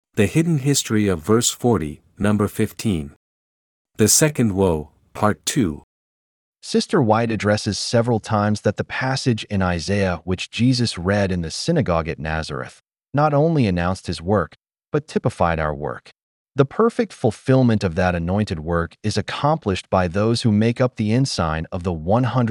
The Hidden History of Verse 40, Number 15. The Second Woe, Part 2. Sister White addresses several times that the passage in Isaiah which Jesus read in the synagogue at Nazareth not only announced his work, but typified our work. The perfect fulfillment of that anointed work is accomplished by those who make up the ensign of the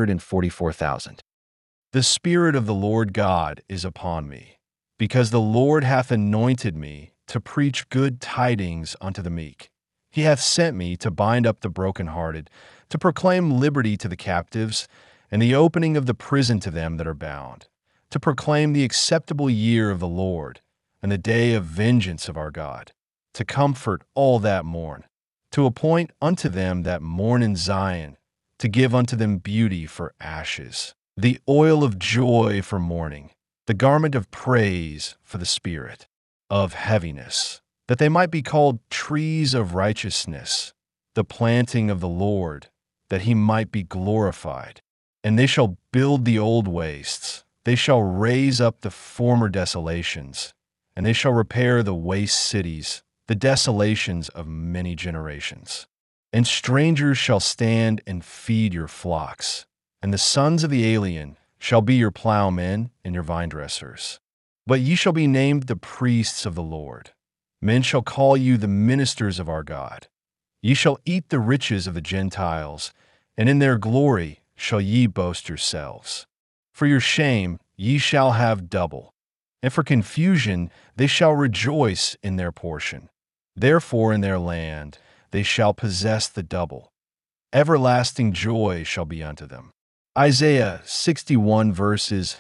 144,000. The Spirit of the Lord God is upon me, because the Lord hath anointed me to preach good tidings unto the meek. He hath sent me to bind up the brokenhearted, to proclaim liberty to the captives, and the opening of the prison to them that are bound, to proclaim the acceptable year of the Lord, and the day of vengeance of our God, to comfort all that mourn, to appoint unto them that mourn in Zion, to give unto them beauty for ashes, the oil of joy for mourning, the garment of praise for the spirit of heaviness, that they might be called trees of righteousness, the planting of the Lord, that he might be glorified. And they shall build the old wastes, they shall raise up the former desolations, and they shall repair the waste cities, the desolations of many generations. And strangers shall stand and feed your flocks, and the sons of the alien shall be your plowmen and your vinedressers. But ye shall be named the priests of the Lord. Men shall call you the ministers of our God. Ye shall eat the riches of the Gentiles, and in their glory shall ye boast yourselves. For your shame ye shall have double, and for confusion they shall rejoice in their portion. Therefore in their land they shall possess the double. Everlasting joy shall be unto them. Isaiah 61 verses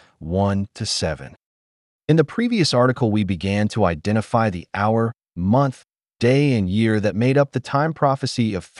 1-7. In the previous article, we began to identify the hour, month, day, and year that made up the time prophecy of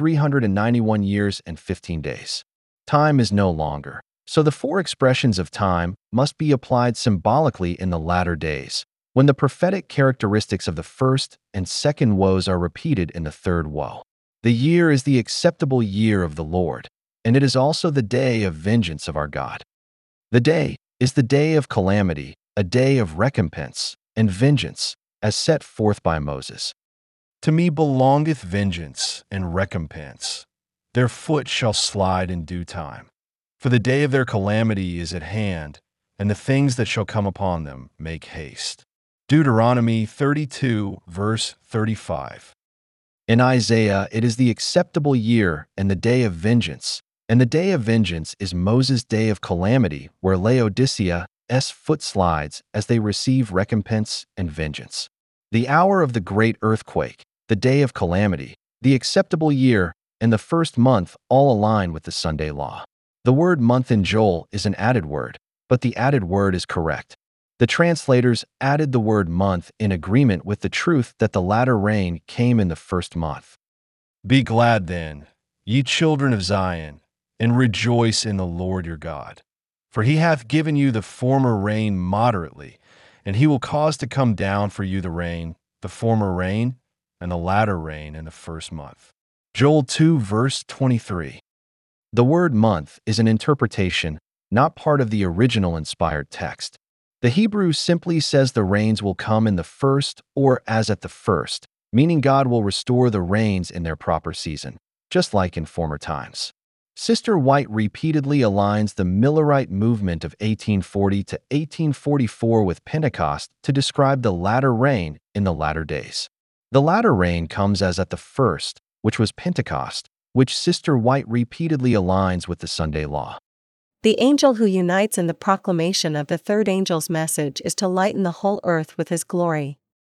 391 years and 15 days. Time is no longer, so the four expressions of time must be applied symbolically in the latter days, when the prophetic characteristics of the first and second woes are repeated in the third woe. The year is the acceptable year of the Lord, and it is also the day of vengeance of our God. The day is the day of calamity, a day of recompense and vengeance, as set forth by Moses. To me belongeth vengeance and recompense. Their foot shall slide in due time. For the day of their calamity is at hand, and the things that shall come upon them make haste. Deuteronomy 32, verse 35. In Isaiah, it is the acceptable year and the day of vengeance, and the day of vengeance is Moses' day of calamity, where Laodicea's foot slides as they receive recompense and vengeance. The hour of the great earthquake, the day of calamity, the acceptable year, and the first month all align with the Sunday law. The word month in Joel is an added word, but the added word is correct. The translators added the word month in agreement with the truth that the latter rain came in the first month. Be glad then, ye children of Zion, and rejoice in the Lord your God. For he hath given you the former rain moderately, and he will cause to come down for you the rain, the former rain, and the latter rain in the first month. Joel 2, verse 23. The word month is an interpretation, not part of the original inspired text. The Hebrew simply says the rains will come in the first or as at the first, meaning God will restore the rains in their proper season, just like in former times. Sister White repeatedly aligns the Millerite movement of 1840 to 1844 with Pentecost to describe the latter rain in the latter days. The latter rain comes as at the first, which was Pentecost, which Sister White repeatedly aligns with the Sunday law. The angel who unites in the proclamation of the third angel's message is to lighten the whole earth with his glory.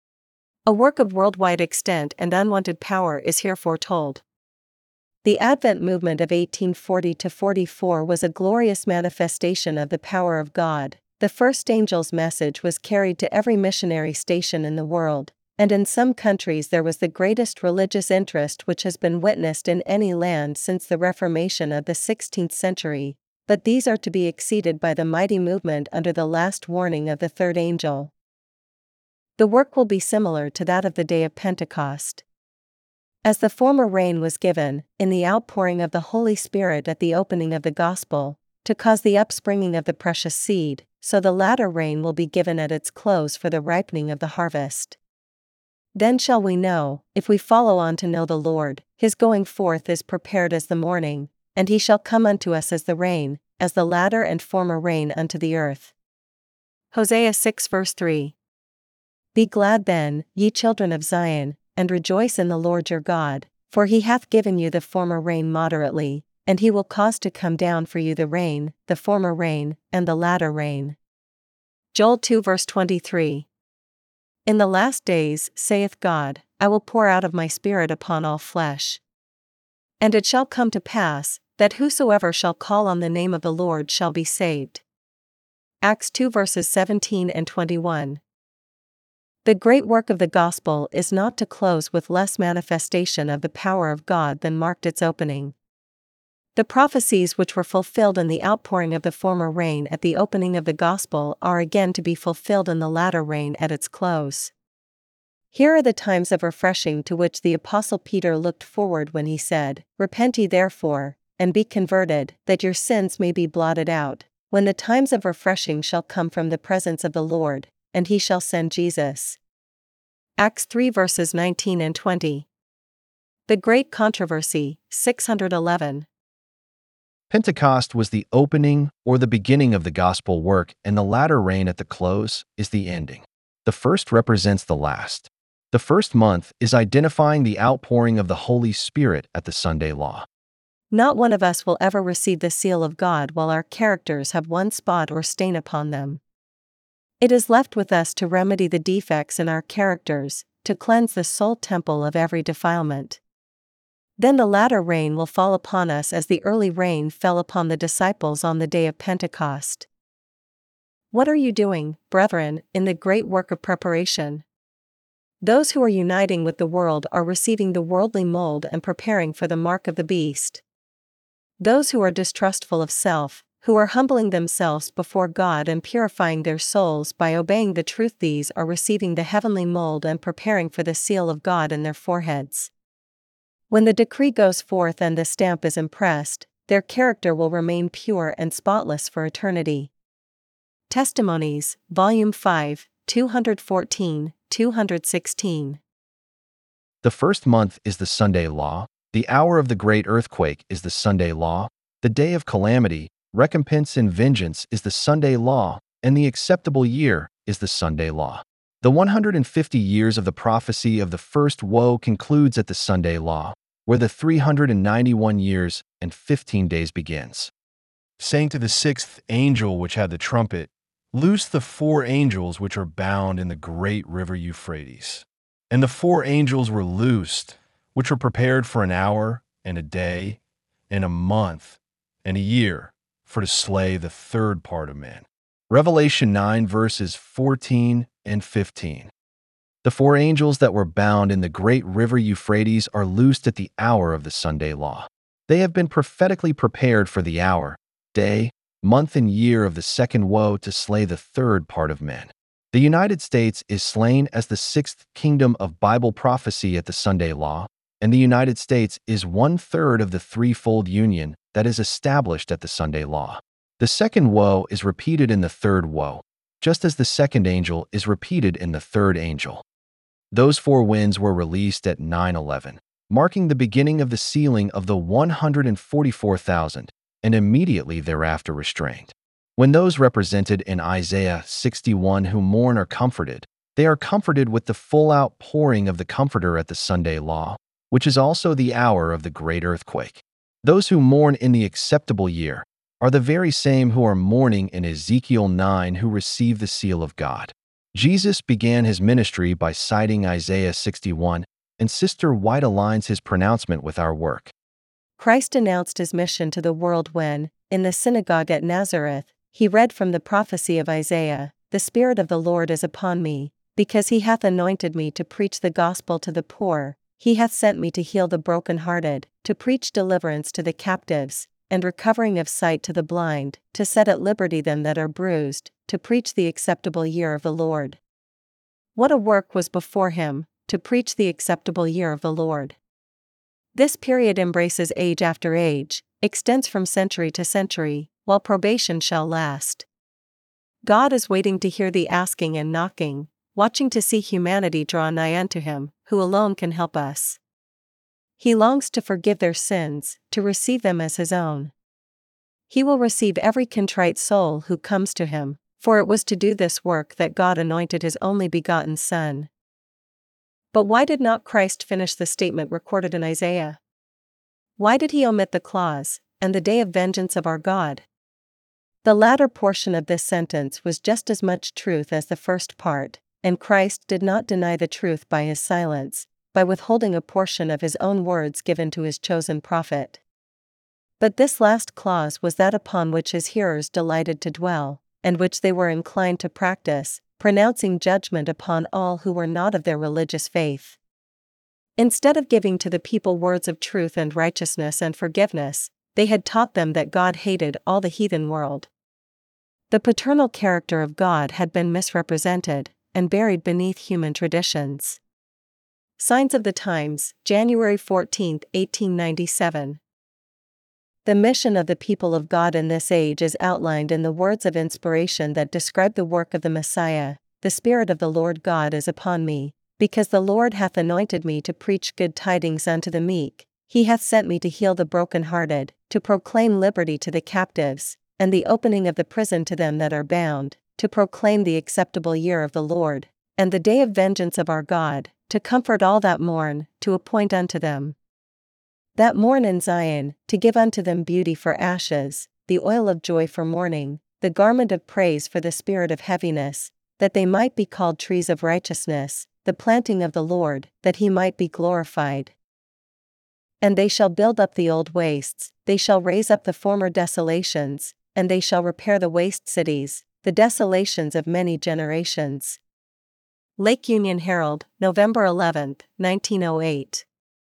A work of worldwide extent and unwanted power is here foretold. The Advent movement of 1840 to 44 was a glorious manifestation of the power of God. The first angel's message was carried to every missionary station in the world, and in some countries there was the greatest religious interest which has been witnessed in any land since the Reformation of the 16th century, but these are to be exceeded by the mighty movement under the last warning of the third angel. The work will be similar to that of the day of Pentecost. As the former rain was given, in the outpouring of the Holy Spirit at the opening of the Gospel, to cause the upspringing of the precious seed, so the latter rain will be given at its close for the ripening of the harvest. Then shall we know, if we follow on to know the Lord, his going forth is prepared as the morning, and he shall come unto us as the rain, as the latter and former rain unto the earth. Hosea 6 verse 3. Be glad then, ye children of Zion, and rejoice in the Lord your God, for he hath given you the former rain moderately, and he will cause to come down for you the rain, the former rain, and the latter rain. Joel 2 verse 23. In the last days, saith God, I will pour out of my Spirit upon all flesh. And it shall come to pass, that whosoever shall call on the name of the Lord shall be saved. Acts 2 verses 17 and 21. The great work of the gospel is not to close with less manifestation of the power of God than marked its opening. The prophecies which were fulfilled in the outpouring of the former rain at the opening of the gospel are again to be fulfilled in the latter rain at its close. Here are the times of refreshing to which the Apostle Peter looked forward when he said, Repent ye therefore, and be converted, that your sins may be blotted out, when the times of refreshing shall come from the presence of the Lord, and he shall send Jesus. Acts 3 verses 19 and 20. The Great Controversy, 611. Pentecost was the opening or the beginning of the gospel work, and the latter rain at the close is the ending. The first represents the last. The first month is identifying the outpouring of the Holy Spirit at the Sunday law. Not one of us will ever receive the seal of God while our characters have one spot or stain upon them. It is left with us to remedy the defects in our characters, to cleanse the soul temple of every defilement. Then the latter rain will fall upon us as the early rain fell upon the disciples on the day of Pentecost. What are you doing, brethren, in the great work of preparation? Those who are uniting with the world are receiving the worldly mold and preparing for the mark of the beast. Those who are distrustful of self, who are humbling themselves before God and purifying their souls by obeying the truth, these are receiving the heavenly mold and preparing for the seal of God in their foreheads. When the decree goes forth and the stamp is impressed, their character will remain pure and spotless for eternity. Testimonies, Volume 5, 214, 216. The first month is the Sunday law. The hour of the great earthquake is the Sunday law. The day of calamity, recompense and vengeance is the Sunday law, and the acceptable year is the Sunday law. The 150 years of the prophecy of the first woe concludes at the Sunday law, where the 391 years and 15 days begins. Saying to the sixth angel which had the trumpet, Loose the 4 angels which are bound in the great river Euphrates. And the 4 angels were loosed, which were prepared for an hour, and a day, and a month, and a year, for to slay the third part of men. Revelation 9 verses 14 and 15. The 4 angels that were bound in the great river Euphrates are loosed at the hour of the Sunday law. They have been prophetically prepared for the hour, day, month, and year of the second woe to slay the third part of men. The United States is slain as the 6th kingdom of Bible prophecy at the Sunday law, and the United States is 1/3 of the threefold union that is established at the Sunday law. The second woe is repeated in the third woe, just as the second angel is repeated in the third angel. Those 4 winds were released at 9/11, marking the beginning of the sealing of the 144,000, and immediately thereafter restrained. When those represented in Isaiah 61 who mourn are comforted, they are comforted with the full outpouring of the Comforter at the Sunday law, which is also the hour of the great earthquake. Those who mourn in the acceptable year are the very same who are mourning in Ezekiel 9 who receive the seal of God. Jesus began his ministry by citing Isaiah 61, and Sister White aligns his pronouncement with our work. Christ announced his mission to the world when, in the synagogue at Nazareth, he read from the prophecy of Isaiah, "The Spirit of the Lord is upon me, because he hath anointed me to preach the gospel to the poor. He hath sent me to heal the brokenhearted, to preach deliverance to the captives, and recovering of sight to the blind, to set at liberty them that are bruised, to preach the acceptable year of the Lord." What a work was before him, to preach the acceptable year of the Lord. This period embraces age after age, extends from century to century, while probation shall last. God is waiting to hear the asking and knocking, watching to see humanity draw nigh unto him, who alone can help us. He longs to forgive their sins, to receive them as his own. He will receive every contrite soul who comes to him, for it was to do this work that God anointed his only begotten Son. But why did not Christ finish the statement recorded in Isaiah? Why did he omit the clause, "and the day of vengeance of our God"? The latter portion of this sentence was just as much truth as the first part, and Christ did not deny the truth by his silence, by withholding a portion of his own words given to his chosen prophet. But this last clause was that upon which his hearers delighted to dwell, and which they were inclined to practice, pronouncing judgment upon all who were not of their religious faith. Instead of giving to the people words of truth and righteousness and forgiveness, they had taught them that God hated all the heathen world. The paternal character of God had been misrepresented, and buried beneath human traditions. Signs of the Times, January 14, 1897. The mission of the people of God in this age is outlined in the words of inspiration that describe the work of the Messiah. "The Spirit of the Lord God is upon me, because the Lord hath anointed me to preach good tidings unto the meek. He hath sent me to heal the brokenhearted, to proclaim liberty to the captives, and the opening of the prison to them that are bound, to proclaim the acceptable year of the Lord, and the day of vengeance of our God, to comfort all that mourn, to appoint unto them that mourn in Zion, to give unto them beauty for ashes, the oil of joy for mourning, the garment of praise for the spirit of heaviness, that they might be called trees of righteousness, the planting of the Lord, that he might be glorified. And they shall build up the old wastes, they shall raise up the former desolations, and they shall repair the waste cities, the desolations of many generations." Lake Union Herald, November 11, 1908.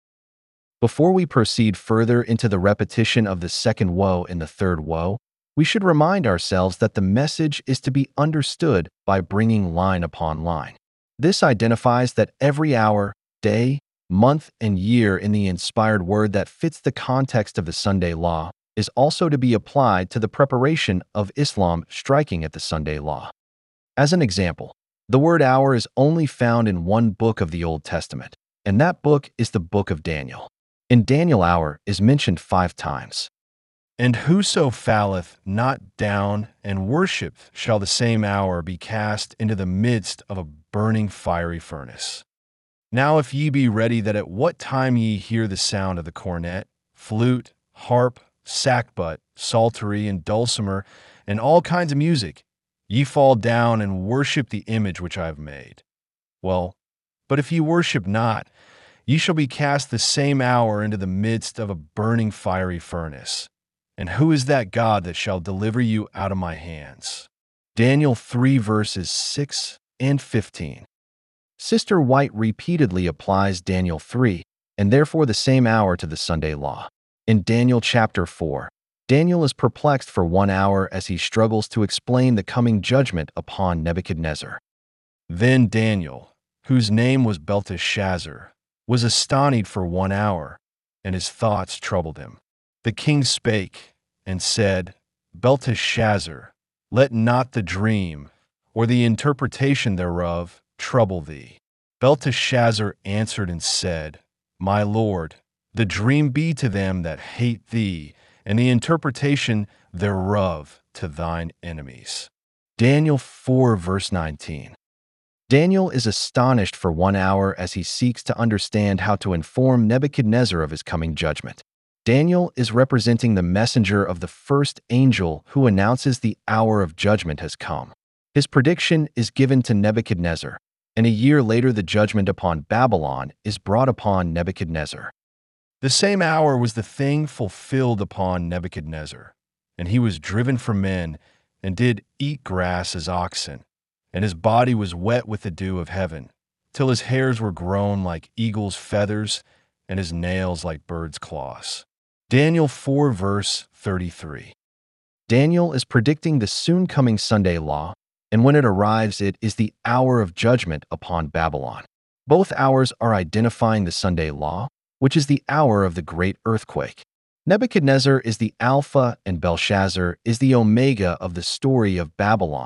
Before we proceed further into the repetition of the second woe and the third woe, we should remind ourselves that the message is to be understood by bringing line upon line. This identifies that every hour, day, month, and year in the inspired word that fits the context of the Sunday law is also to be applied to the preparation of Islam striking at the Sunday law. As an example, the word hour is only found in one book of the Old Testament, and that book is the book of Daniel. In Daniel, hour is mentioned 5 times. And whoso falleth not down and worshipeth shall the same hour be cast into the midst of a burning fiery furnace. Now if ye be ready that at what time ye hear the sound of the cornet, flute, harp, sackbut, psaltery, and dulcimer, and all kinds of music, ye fall down and worship the image which I have made. Well, but if ye worship not, ye shall be cast the same hour into the midst of a burning fiery furnace. And who is that God that shall deliver you out of my hands? Daniel 3 verses 6 and 15. Sister White repeatedly applies Daniel 3, and therefore the same hour to the Sunday law. In Daniel chapter 4, Daniel is perplexed for 1 hour as he struggles to explain the coming judgment upon Nebuchadnezzar. Then Daniel, whose name was Belteshazzar, was astonied for 1 hour, and his thoughts troubled him. The king spake and said, Belteshazzar, let not the dream or the interpretation thereof trouble thee. Belteshazzar answered and said, My lord, the dream be to them that hate thee, and the interpretation thereof to thine enemies. Daniel 4 verse 19. Daniel is astonished for 1 hour as he seeks to understand how to inform Nebuchadnezzar of his coming judgment. Daniel is representing the messenger of the first angel who announces the hour of judgment has come. His prediction is given to Nebuchadnezzar, and a year later the judgment upon Babylon is brought upon Nebuchadnezzar. The same hour was the thing fulfilled upon Nebuchadnezzar, and he was driven from men, and did eat grass as oxen, and his body was wet with the dew of heaven, till his hairs were grown like eagle's feathers, and his nails like birds' claws. Daniel 4 verse 33. Daniel is predicting the soon coming Sunday law, and when it arrives, it is the hour of judgment upon Babylon. Both hours are identifying the Sunday law, which is the hour of the great earthquake. Nebuchadnezzar is the Alpha and Belshazzar is the Omega of the story of Babylon,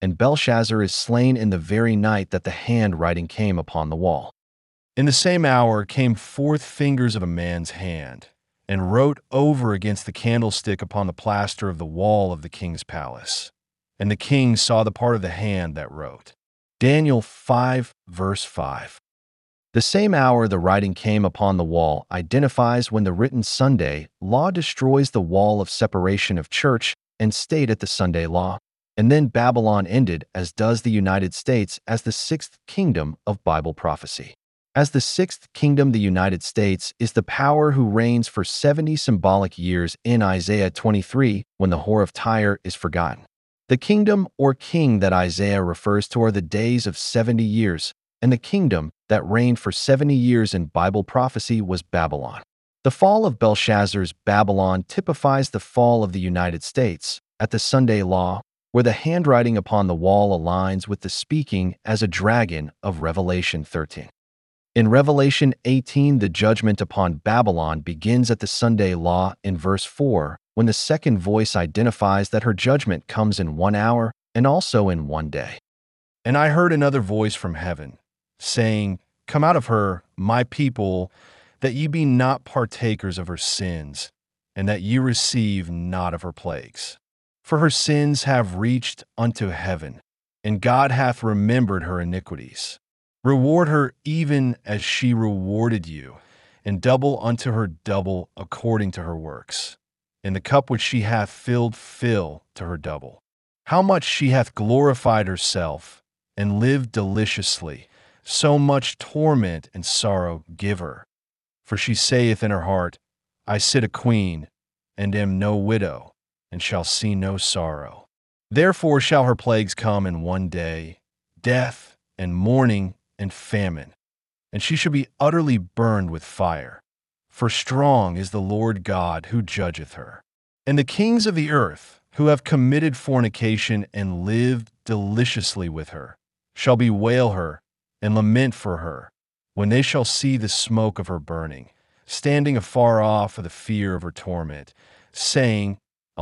and Belshazzar is slain in the very night that the handwriting came upon the wall. In the same hour came forth fingers of a man's hand, and wrote over against the candlestick upon the plaster of the wall of the king's palace. And the king saw the part of the hand that wrote. Daniel 5, verse 5. The same hour the writing came upon the wall identifies when the written Sunday law destroys the wall of separation of church and state at the Sunday law, and then Babylon ended, as does the United States, as the sixth kingdom of Bible prophecy. As the sixth kingdom, the United States is the power who reigns for 70 symbolic years in Isaiah 23 when the whore of Tyre is forgotten. The kingdom or king that Isaiah refers to are the days of 70 years, and the kingdom that reigned for 70 years in Bible prophecy was Babylon. The fall of Belshazzar's Babylon typifies the fall of the United States at the Sunday law, where the handwriting upon the wall aligns with the speaking as a dragon of Revelation 13. In Revelation 18, the judgment upon Babylon begins at the Sunday law in verse 4, when the second voice identifies that her judgment comes in 1 hour and also in 1 day. And I heard another voice from heaven, saying, Come out of her, my people, that ye be not partakers of her sins, and that ye receive not of her plagues. For her sins have reached unto heaven, and God hath remembered her iniquities. Reward her even as she rewarded you, and double unto her double according to her works. In the cup which she hath filled, fill to her double. How much she hath glorified herself, and lived deliciously, so much torment and sorrow give her. For she saith in her heart, I sit a queen, and am no widow, and shall see no sorrow. Therefore shall her plagues come in 1 day, death and mourning and famine, and she shall be utterly burned with fire. For strong is the Lord God who judgeth her. And the kings of the earth, who have committed fornication and lived deliciously with her, shall bewail her and lament for her, when they shall see the smoke of her burning, standing afar off for the fear of her torment, saying,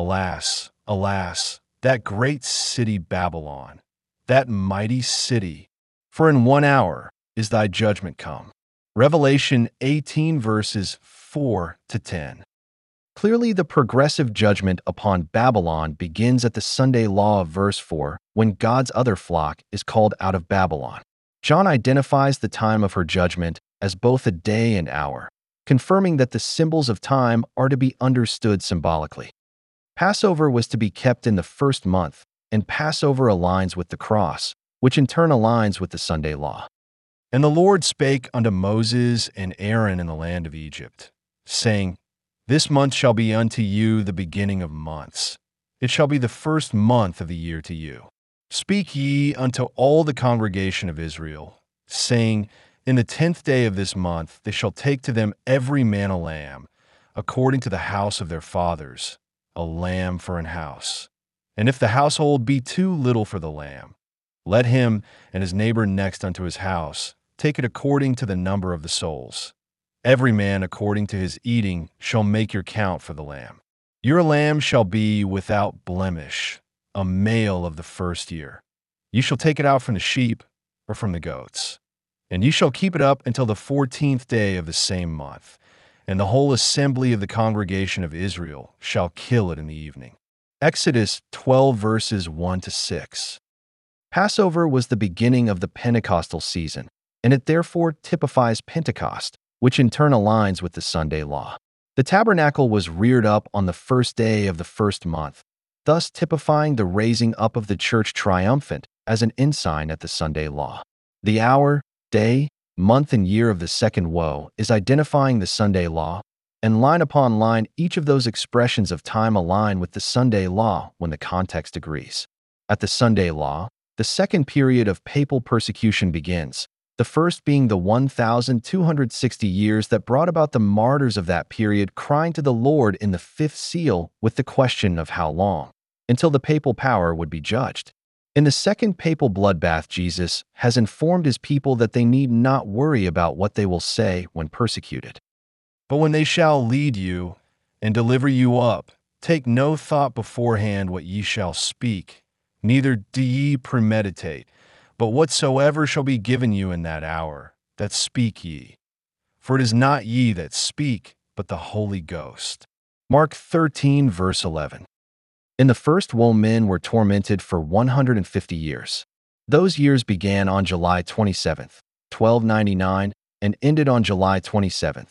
Alas, alas, that great city Babylon, that mighty city, for in 1 hour is thy judgment come. Revelation 18 verses 4 to 10. Clearly, the progressive judgment upon Babylon begins at the Sunday law of verse 4, when God's other flock is called out of Babylon. John identifies the time of her judgment as both a day and hour, confirming that the symbols of time are to be understood symbolically. Passover was to be kept in the first month, and Passover aligns with the cross, which in turn aligns with the Sunday law. And the Lord spake unto Moses and Aaron in the land of Egypt, saying, This month shall be unto you the beginning of months. It shall be the first month of the year to you. Speak ye unto all the congregation of Israel, saying, In the 10th day of this month they shall take to them every man a lamb, according to the house of their fathers, a lamb for an house. And if the household be too little for the lamb, let him and his neighbor next unto his house take it according to the number of the souls. Every man according to his eating shall make your count for the lamb. Your lamb shall be without blemish, a male of the first year. You shall take it out from the sheep or from the goats. And ye shall keep it up until the 14th day of the same month. And the whole assembly of the congregation of Israel shall kill it in the evening. Exodus 12 verses 1 to 6. Passover was the beginning of the Pentecostal season, and it therefore typifies Pentecost, which in turn aligns with the Sunday law. The tabernacle was reared up on the first day of the first month, thus typifying the raising up of the church triumphant as an ensign at the Sunday law. The hour, day, month, and year of the second woe is identifying the Sunday law, and line upon line each of those expressions of time align with the Sunday law when the context agrees. At the Sunday law, the second period of papal persecution begins, the first being the 1,260 years that brought about the martyrs of that period crying to the Lord in the fifth seal with the question of how long, until the papal power would be judged. In the second papal bloodbath, Jesus has informed his people that they need not worry about what they will say when persecuted. But when they shall lead you and deliver you up, take no thought beforehand what ye shall speak, neither do ye premeditate, but whatsoever shall be given you in that hour, that speak ye. For it is not ye that speak, but the Holy Ghost. Mark 13, verse 11. In the first woe, men were tormented for 150 years. Those years began on July 27, 1299, and ended on July 27,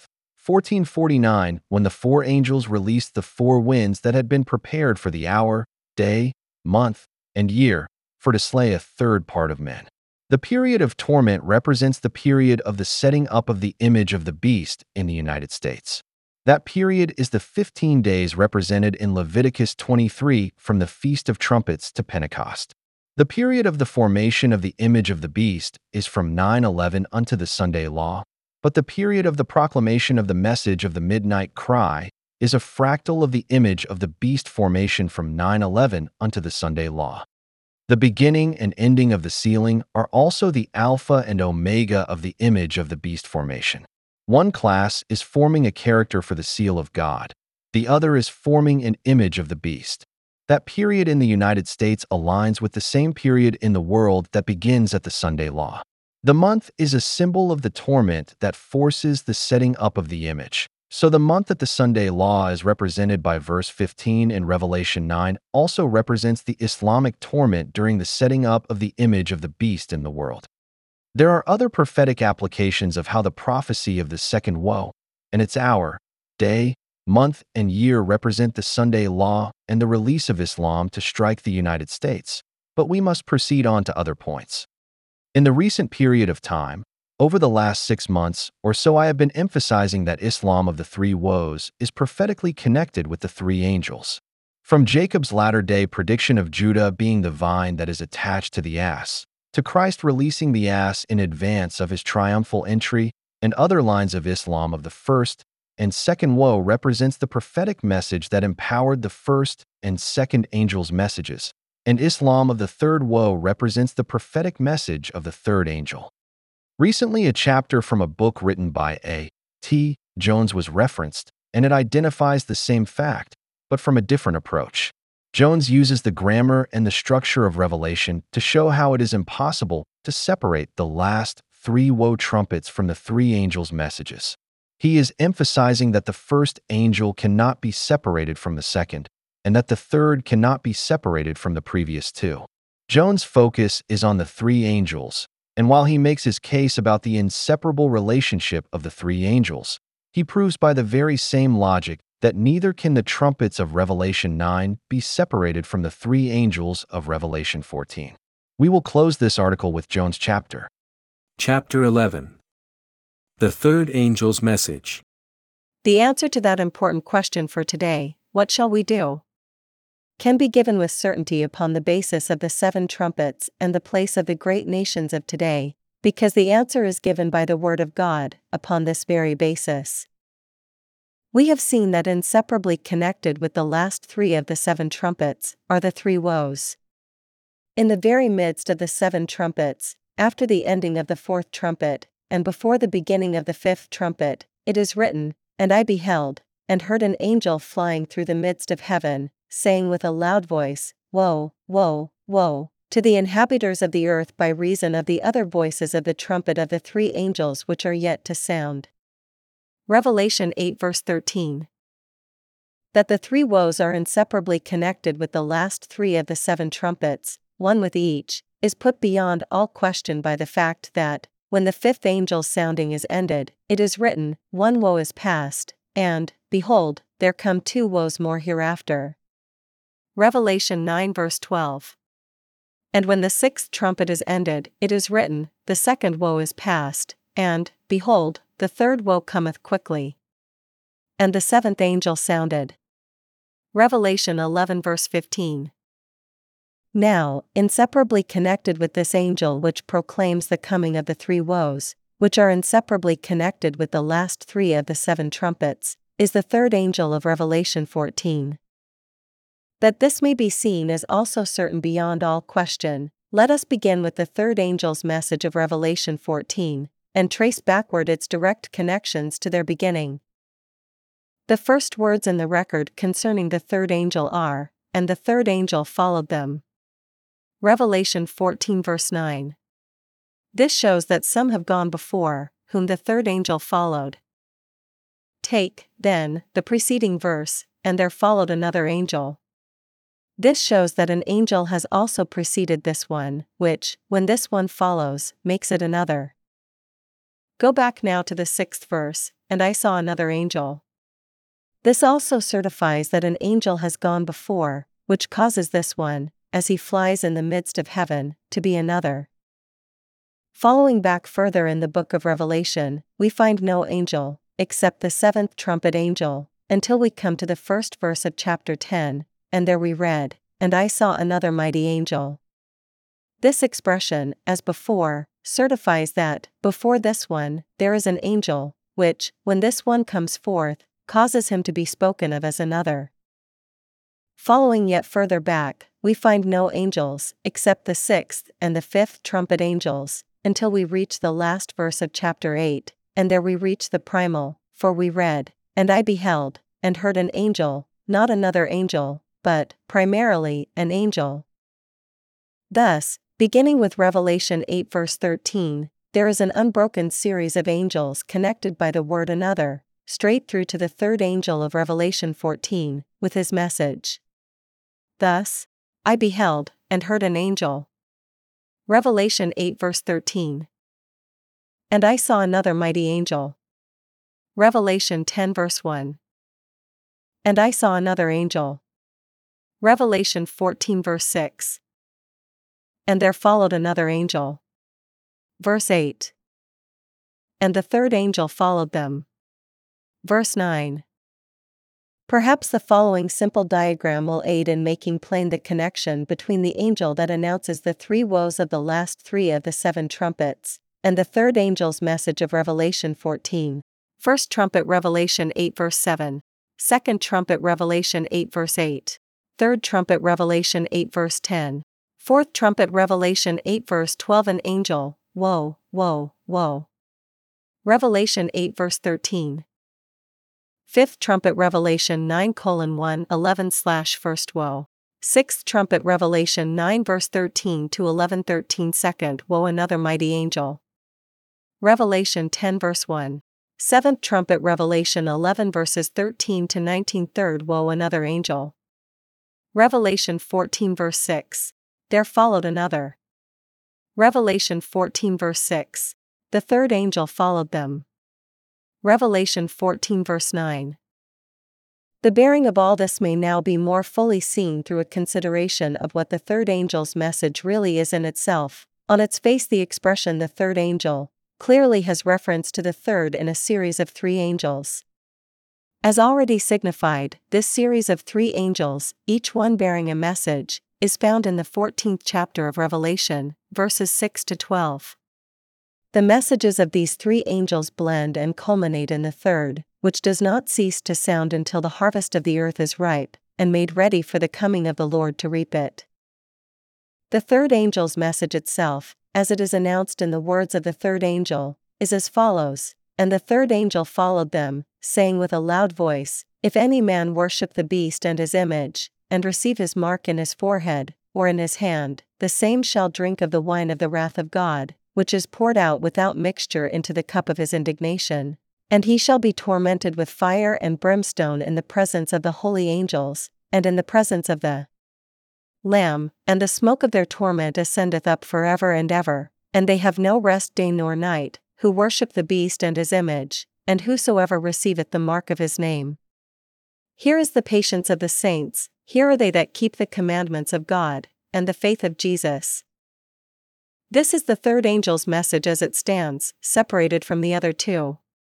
1449, when the four angels released the four winds that had been prepared for the hour, day, month, and year, for to slay a third part of men. The period of torment represents the period of the setting up of the image of the beast in the United States. That period is the 15 days represented in Leviticus 23 from the Feast of Trumpets to Pentecost. The period of the formation of the image of the beast is from 9/11 unto the Sunday law, but the period of the proclamation of the message of the midnight cry is a fractal of the image of the beast formation from 9/11 unto the Sunday law. The beginning and ending of the sealing are also the alpha and omega of the image of the beast formation. One class is forming a character for the seal of God. The other is forming an image of the beast. That period in the United States aligns with the same period in the world that begins at the Sunday law. The month is a symbol of the torment that forces the setting up of the image. So the month at the Sunday law is represented by verse 15 in Revelation 9 also represents the Islamic torment during the setting up of the image of the beast in the world. There are other prophetic applications of how the prophecy of the second woe and its hour, day, month, and year represent the Sunday law and the release of Islam to strike the United States, but we must proceed on to other points. In the recent period of time, over the last 6 months or so, I have been emphasizing that Islam of the three woes is prophetically connected with the three angels. From Jacob's latter-day prediction of Judah being the vine that is attached to the ass, to Christ releasing the ass in advance of his triumphal entry, and other lines of Islam of the first and second woe represents the prophetic message that empowered the first and second angels' messages, and Islam of the third woe represents the prophetic message of the third angel. Recently, a chapter from a book written by A.T. Jones was referenced, and it identifies the same fact, but from a different approach. Jones uses the grammar and the structure of Revelation to show how it is impossible to separate the last three woe trumpets from the three angels' messages. He is emphasizing that the first angel cannot be separated from the second, and that the third cannot be separated from the previous two. Jones' focus is on the three angels, and while he makes his case about the inseparable relationship of the three angels, he proves by the very same logic that neither can the trumpets of Revelation 9 be separated from the three angels of Revelation 14. We will close this article with Jones' chapter. Chapter 11. The third angel's message. The answer to that important question for today, what shall we do, can be given with certainty upon the basis of the 7 trumpets and the place of the great nations of today, because the answer is given by the Word of God upon this very basis. We have seen that inseparably connected with the last 3 of the 7 trumpets are the 3 woes. In the very midst of the 7 trumpets, after the ending of the 4th trumpet, and before the beginning of the 5th trumpet, it is written, "And I beheld, and heard an angel flying through the midst of heaven, saying with a loud voice, Woe, woe, woe, to the inhabitants of the earth by reason of the other voices of the trumpet of the 3 angels which are yet to sound." Revelation 8 verse 13. That the 3 woes are inseparably connected with the last 3 of the 7 trumpets, one with each, is put beyond all question by the fact that, when the 5th angel's sounding is ended, it is written, "One woe is past, and, behold, there come 2 woes more hereafter." Revelation 9 verse 12. And when the 6th trumpet is ended, it is written, "The 2nd woe is past, and, behold, the 3rd woe cometh quickly." And the 7th angel sounded. Revelation 11 verse 15. Now, inseparably connected with this angel which proclaims the coming of the 3 woes, which are inseparably connected with the last 3 of the 7 trumpets, is the 3rd angel of Revelation 14. That this may be seen is also certain beyond all question, let us begin with the 3rd angel's message of Revelation 14, and trace backward its direct connections to their beginning. The first words in the record concerning the 3rd angel are, "And the 3rd angel followed them." Revelation 14 verse 9. This shows that some have gone before, whom the third angel followed. Take, then, the preceding verse, and there followed another angel. This shows that an angel has also preceded this one, which, when this one follows, makes it another. Go back now to the 6th verse, and I saw another angel. This also certifies that an angel has gone before, which causes this one, as he flies in the midst of heaven, to be another. Following back further in the book of Revelation, we find no angel, except the 7th trumpet angel, until we come to the 1st verse of chapter 10, and there we read, "And I saw another mighty angel." This expression, as before, certifies that, before this one, there is an angel, which, when this one comes forth, causes him to be spoken of as another. Following yet further back, we find no angels, except the 6th and the 5th trumpet angels, until we reach the last verse of chapter 8, and there we reach the primal, for we read, "And I beheld, and heard an angel," not another angel, but, primarily, an angel. Thus, beginning with Revelation 8 verse 13, there is an unbroken series of angels connected by the word another, straight through to the third angel of Revelation 14, with his message. Thus, I beheld, and heard an angel. Revelation 8 verse 13. And I saw another mighty angel. Revelation 10 verse 1. And I saw another angel. Revelation 14 verse 6. And there followed another angel. Verse 8. And the third angel followed them. Verse 9. Perhaps the following simple diagram will aid in making plain the connection between the angel that announces the 3 woes of the last 3 of the 7 trumpets, and the third angel's message of Revelation 14. First trumpet Revelation 8 verse 7. Second trumpet Revelation 8 verse 8. Third trumpet Revelation 8 verse 10. Fourth trumpet Revelation 8 verse 12. An angel, woe, woe, woe. Revelation 8 verse 13. Fifth trumpet Revelation 9:1 11/first woe. Sixth trumpet Revelation 9 verse 13 to 11:13. Second woe, another mighty angel. Revelation 10 verse 1. Seventh trumpet Revelation 11 verses 13 to 19. Third woe, another angel. Revelation 14 verse 6. There followed another. Revelation 14 verse 6. The third angel followed them. Revelation 14 verse 9. The bearing of all this may now be more fully seen through a consideration of what the third angel's message really is in itself. On its face, the expression "the third angel" clearly has reference to the third in a series of 3 angels. As already signified, this series of 3 angels, each one bearing a message, is found in the 14th chapter of Revelation, verses 6 to 12. The messages of these 3 angels blend and culminate in the third, which does not cease to sound until the harvest of the earth is ripe, and made ready for the coming of the Lord to reap it. The third angel's message itself, as it is announced in the words of the third angel, is as follows: "And the third angel followed them, saying with a loud voice, If any man worship the beast and his image, and receive his mark in his forehead, or in his hand, the same shall drink of the wine of the wrath of God, which is poured out without mixture into the cup of his indignation. And he shall be tormented with fire and brimstone in the presence of the holy angels, and in the presence of the Lamb, and the smoke of their torment ascendeth up forever and ever, and they have no rest day nor night, who worship the beast and his image, and whosoever receiveth the mark of his name." Here is the patience of the saints, here are they that keep the commandments of God, and the faith of Jesus. This is the third angel's message as it stands, separated from the other 2.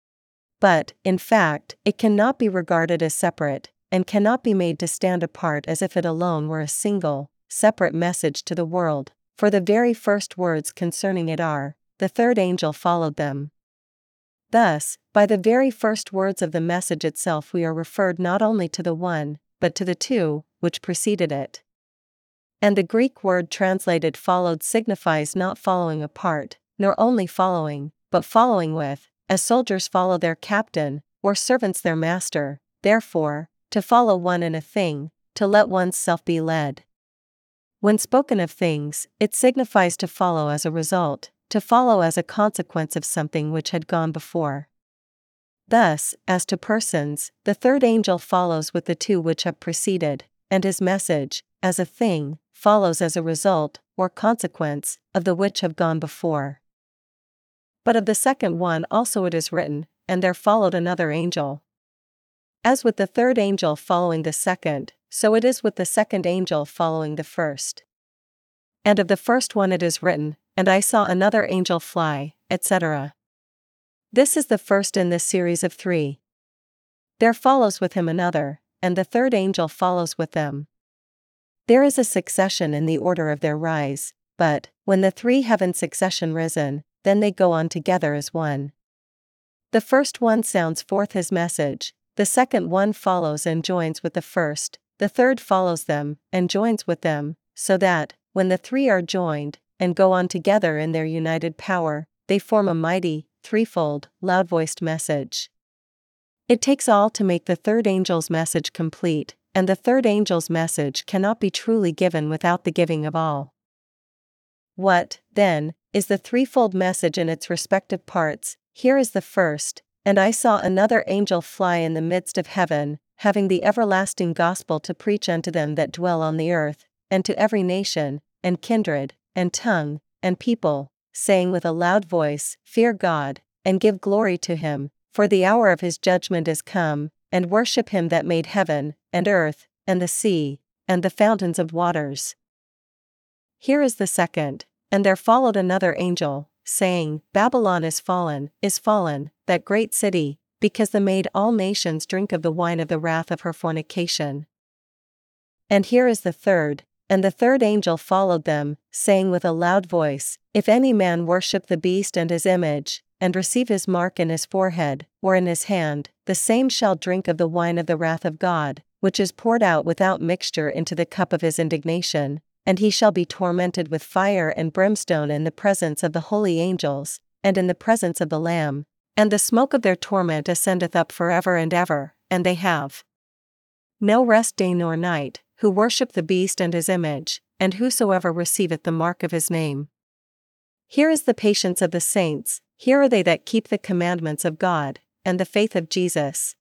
But, in fact, it cannot be regarded as separate, and cannot be made to stand apart as if it alone were a single, separate message to the world, for the very first words concerning it are, "The third angel followed them." Thus, by the very first words of the message itself we are referred not only to the one, but to the 2, which preceded it. And the Greek word translated followed signifies not following apart, nor only following, but following with, as soldiers follow their captain, or servants their master, therefore, to follow one in a thing, to let one's self be led. When spoken of things, it signifies to follow as a result, to follow as a consequence of something which had gone before. Thus, as to persons, the third angel follows with the two which have preceded, and his message, as a thing, follows as a result, or consequence, of the which have gone before. But of the second one also it is written, and there followed another angel. As with the third angel following the second, so it is with the second angel following the first. And of the first one it is written, and I saw another angel fly, etc. This is the first in this series of three. There follows with him another, and the third angel follows with them. There is a succession in the order of their rise, but, when the three have in succession risen, then they go on together as one. The first one sounds forth his message, the second one follows and joins with the first, the third follows them, and joins with them, so that, when the three are joined, and go on together in their united power, they form a mighty, threefold, loud-voiced message. It takes all to make the third angel's message complete, and the third angel's message cannot be truly given without the giving of all. What, then, is the threefold message in its respective parts? Here is the first, and I saw another angel fly in the midst of heaven, having the everlasting gospel to preach unto them that dwell on the earth, and to every nation, and kindred, and tongue, and people, saying with a loud voice, Fear God, and give glory to him, for the hour of his judgment is come, and worship him that made heaven, and earth, and the sea, and the fountains of waters. Here is the second, and there followed another angel, saying, Babylon is fallen, that great city, because the made all nations drink of the wine of the wrath of her fornication. And here is the third, and the third angel followed them, saying with a loud voice, If any man worship the beast and his image, and receive his mark in his forehead, or in his hand, the same shall drink of the wine of the wrath of God, which is poured out without mixture into the cup of his indignation, and he shall be tormented with fire and brimstone in the presence of the holy angels, and in the presence of the Lamb, and the smoke of their torment ascendeth up forever and ever, and they have no rest day nor night, who worship the beast and his image, and whosoever receiveth the mark of his name. Here is the patience of the saints, here are they that keep the commandments of God, and the faith of Jesus.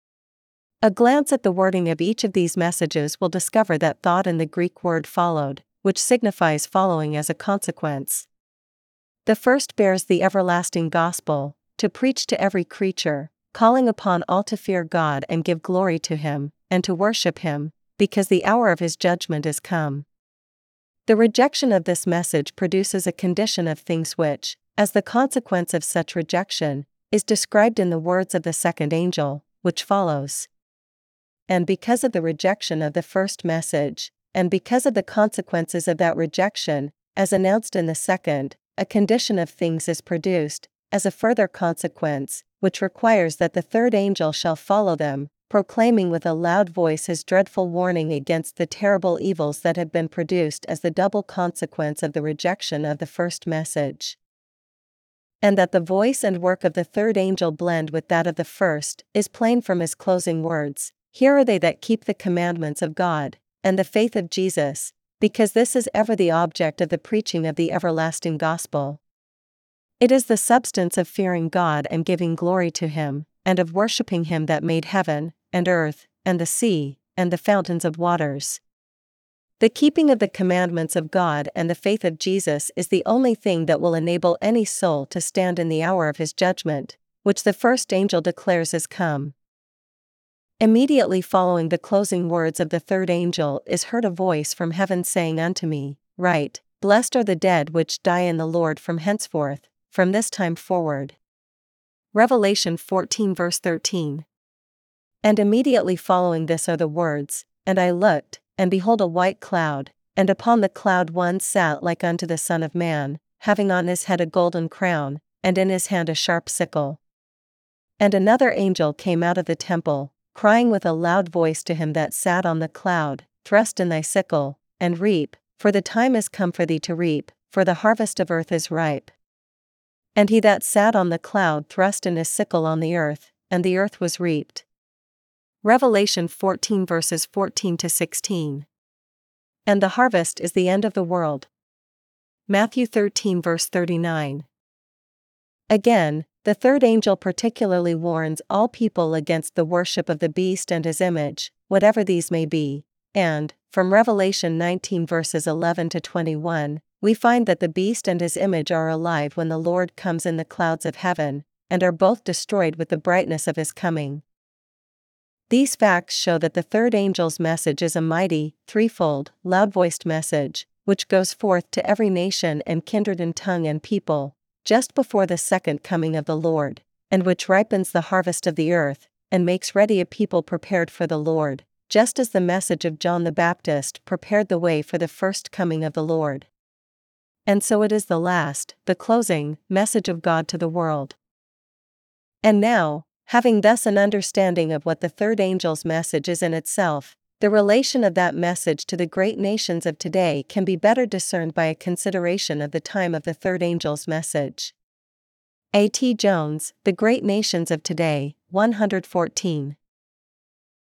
A glance at the wording of each of these messages will discover that thought in the Greek word followed, which signifies following as a consequence. The first bears the everlasting gospel, to preach to every creature, calling upon all to fear God and give glory to him, and to worship him, because the hour of his judgment is come. The rejection of this message produces a condition of things which, as the consequence of such rejection, is described in the words of the second angel, which follows. And because of the rejection of the first message, and because of the consequences of that rejection, as announced in the second, a condition of things is produced, as a further consequence, which requires that the third angel shall follow them, proclaiming with a loud voice his dreadful warning against the terrible evils that have been produced as the double consequence of the rejection of the first message. And that the voice and work of the third angel blend with that of the first, is plain from his closing words, Here are they that keep the commandments of God, and the faith of Jesus, because this is ever the object of the preaching of the everlasting gospel. It is the substance of fearing God and giving glory to him, and of worshipping him that made heaven, and earth, and the sea, and the fountains of waters. The keeping of the commandments of God and the faith of Jesus is the only thing that will enable any soul to stand in the hour of his judgment, which the first angel declares is come. Immediately following the closing words of the third angel is heard a voice from heaven saying unto me, Write, Blessed are the dead which die in the Lord from henceforth, from this time forward. Revelation 14 verse 13. And immediately following this are the words, And I looked, and behold a white cloud, and upon the cloud one sat like unto the Son of Man, having on his head a golden crown, and in his hand a sharp sickle. And another angel came out of the temple, crying with a loud voice to him that sat on the cloud, Thrust in thy sickle, and reap, for the time is come for thee to reap, for the harvest of earth is ripe. And he that sat on the cloud thrust in his sickle on the earth, and the earth was reaped. Revelation 14 verses 14 to 16. And the harvest is the end of the world. Matthew 13 verse 39. Again, the third angel particularly warns all people against the worship of the beast and his image, whatever these may be, and, from Revelation 19 verses 11 to 21, we find that the beast and his image are alive when the Lord comes in the clouds of heaven, and are both destroyed with the brightness of his coming. These facts show that the third angel's message is a mighty, threefold, loud-voiced message, which goes forth to every nation and kindred and tongue and people, just before the second coming of the Lord, and which ripens the harvest of the earth, and makes ready a people prepared for the Lord, just as the message of John the Baptist prepared the way for the first coming of the Lord. And so it is the last, the closing, message of God to the world. And now, having thus an understanding of what the third angel's message is in itself, the relation of that message to the great nations of today can be better discerned by a consideration of the time of the third angel's message. A. T. Jones, The Great Nations of Today, 114.